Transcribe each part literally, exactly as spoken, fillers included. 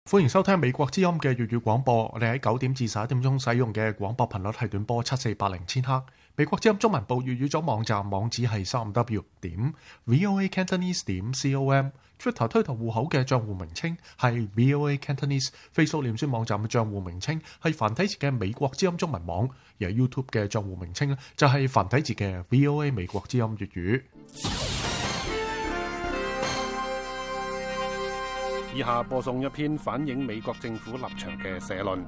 歡迎收聽美國之音嘅粵語廣播。我哋喺九點至十一點鐘使用嘅廣播頻率係短波七四八零千赫。美國之音中文部粵語組網站網址係三 w 點 voa cantonese 點 com。Twitter 推特戶口嘅賬戶名稱係 voa cantonese。Facebook 臉書網站嘅賬戶名稱係繁體字嘅美國之音中文網，而 YouTube 嘅賬戶名稱咧就係繁體字嘅 voa 美國之音粵語。 以下播送一篇反映美國政府立場嘅社論。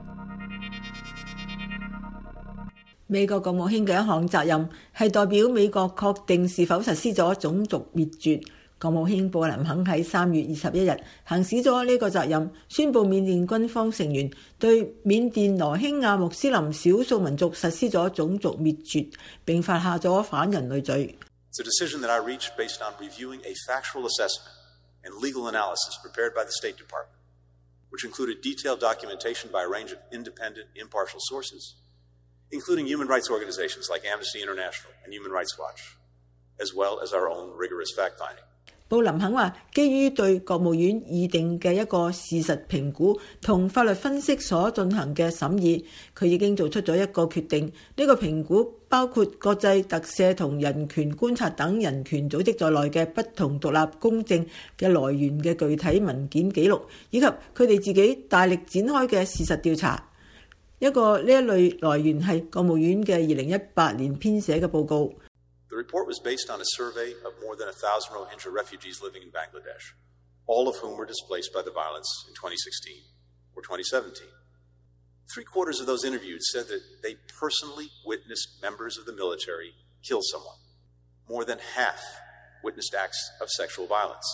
美國國務卿嘅一項責任係代表美國確定是否實施咗種族滅絕。國務卿布林肯喺三月二十一日行使咗呢個責任，宣布緬甸軍方成員對緬甸羅興亞穆斯林少數民族實施咗種族滅絕，並犯下咗反人類罪。 and legal analysis prepared by the State Department, which included detailed documentation by a range of independent, impartial sources, including human rights organizations like Amnesty International and Human Rights Watch, as well as our own rigorous fact-finding. 布林肯話，基於對國務院擬定嘅一個事實評估同法律分析所進行嘅審議，佢已經做出咗一個決定。呢、這個評估包括國際特赦同人權觀察等人權組織在內嘅不同獨立公正嘅來源嘅具體文件記錄，以及佢哋自己大力展開嘅事實調查。一個呢一類來源係國務院嘅二零一八年編寫嘅報告。 The report was based on a survey of more than a thousand Rohingya refugees living in Bangladesh, all of whom were displaced by the violence in twenty sixteen or twenty seventeen. Three quarters of those interviewed said that they personally witnessed members of the military kill someone. More than half witnessed acts of sexual violence.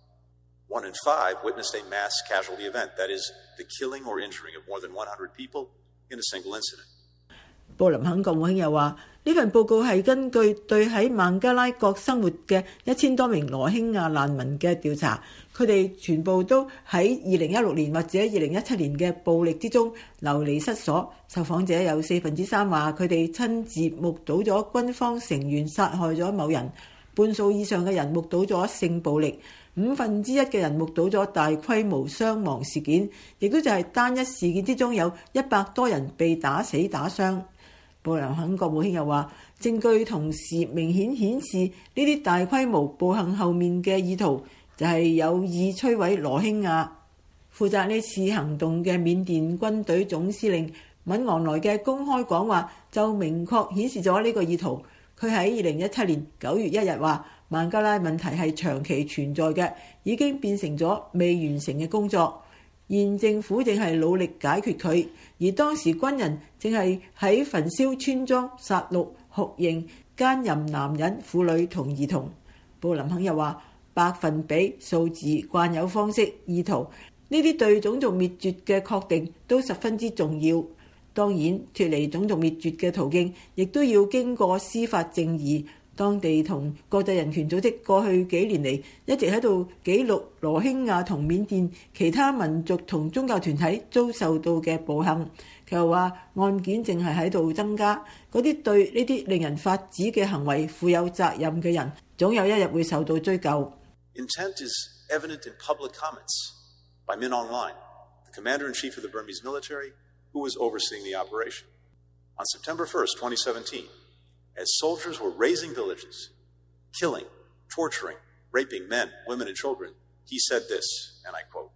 One in five witnessed a mass casualty event, that is, the killing or injuring of more than one hundred people in a single incident. 布林肯國務卿又話，呢份報告係根據對喺孟加拉國生活嘅一千多名羅興亞難民嘅調查，佢哋全部都喺二零一六年或者二零一七年嘅暴力之中流離失所。受訪者有四分之三話佢哋親自目睹咗軍方成員殺害咗某人，半數以上嘅人目睹咗性暴力，五分之一嘅人目睹咗大規模傷亡事件，亦都就係單一事件之中有一百多人被打死打傷。布林肯國務卿又話，證據同時明顯顯示呢啲大規模暴行後面嘅意圖就係有意摧毀羅興亞。負責呢次行動嘅緬甸軍隊總司令敏昂萊嘅公開講話就明確顯示咗呢個意圖。佢喺二零一七年九月一日話，孟加拉問題係長期存在嘅，已經變成咗未完成嘅工作。現政府正係努力解決佢，而當時軍人正係喺焚燒村莊、殺戮、酷刑、姦淫男人、婦女同兒童。布林肯又話，百分比、數字、慣有方式、意圖，呢啲對種族滅絕嘅確定都十分之重要。當然，脫離種族滅絕嘅途徑，亦都要經過司法正義。當地同國際人權組織過去幾年嚟一直喺度記錄羅興亞同緬甸其他民族同宗教團體遭受到嘅暴行。佢又話，案件正係喺度增加，嗰啲對呢啲令人髮指嘅行為負有責任嘅人，總有一日會受到追究。 Intent is evident in public comments by Min Aung Hlaing, the commander-in-chief of the Burmese military, who was overseeing the operation. On September first, twenty seventeen,As soldiers were razing villages, killing, torturing, raping men, women, and children, he said this, and I quote,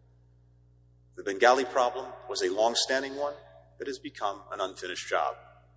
"The Bengali problem was a long-standing one that has become an unfinished job.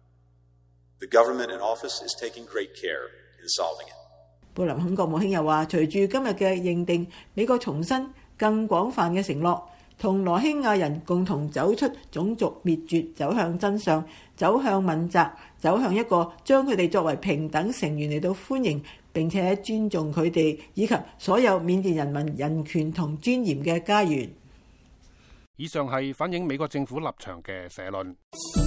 The government in office is taking great care in solving it." 布林肯國務卿又話，隨住今日嘅認定，美國重申更廣泛嘅承諾，同羅興亞人共同走出種族滅絕，走向真相，走向問責，走向一個將佢哋作為平等成員嚟到歡迎並且尊重佢哋以及所有緬甸人民人權同尊嚴嘅家園。 以上係反映美國政府立場嘅社論。